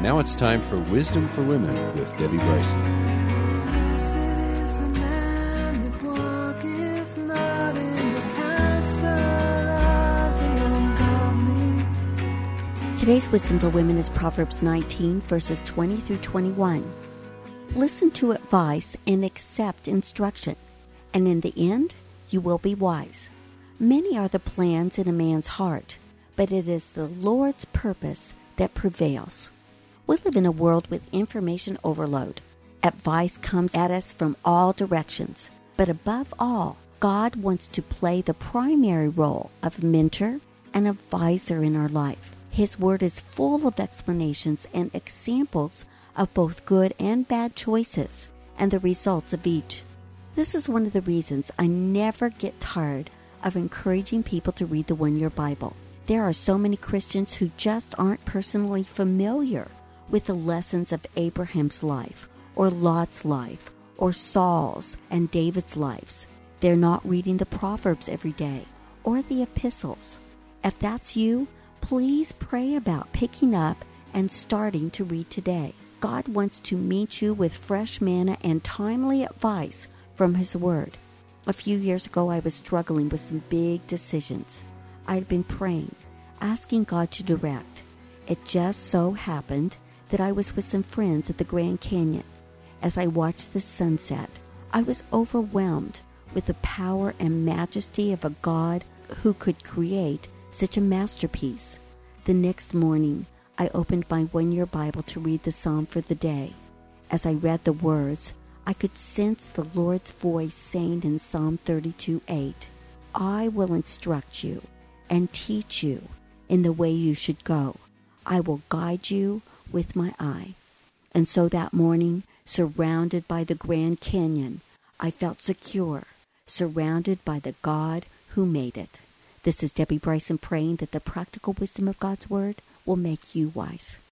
Now it's time for Wisdom for Women with Debbie Bryson. Blessed is the man that walketh not in the counsel of the ungodly. Today's Wisdom for Women is Proverbs 19, verses 20 through 21. Listen to advice and accept instruction, and in the end, you will be wise. Many are the plans in a man's heart, but it is the Lord's purpose that prevails. We live in a world with information overload. Advice comes at us from all directions, but above all, God wants to play the primary role of mentor and advisor in our life. His word is full of explanations and examples of both good and bad choices and the results of each. This is one of the reasons I never get tired of encouraging people to read the One Year Bible. There are so many Christians who just aren't personally familiar with the lessons of Abraham's life, or Lot's life, or Saul's and David's lives. They're not reading the Proverbs every day, or the epistles. If that's you, please pray about picking up and starting to read today. God wants to meet you with fresh manna and timely advice from His Word. A few years ago, I was struggling with some big decisions. I had been praying, asking God to direct. It just so happened that I was with some friends at the Grand Canyon. As I watched the sunset, I was overwhelmed with the power and majesty of a God who could create such a masterpiece. The next morning, I opened my One Year Bible to read the Psalm for the day. As I read the words, I could sense the Lord's voice saying in Psalm 32:8, I will instruct you and teach you in the way you should go. I will guide you with my eye. And so that morning, surrounded by the Grand Canyon, I felt secure, surrounded by the God who made it. This is Debbie Bryson praying that the practical wisdom of God's Word will make you wise.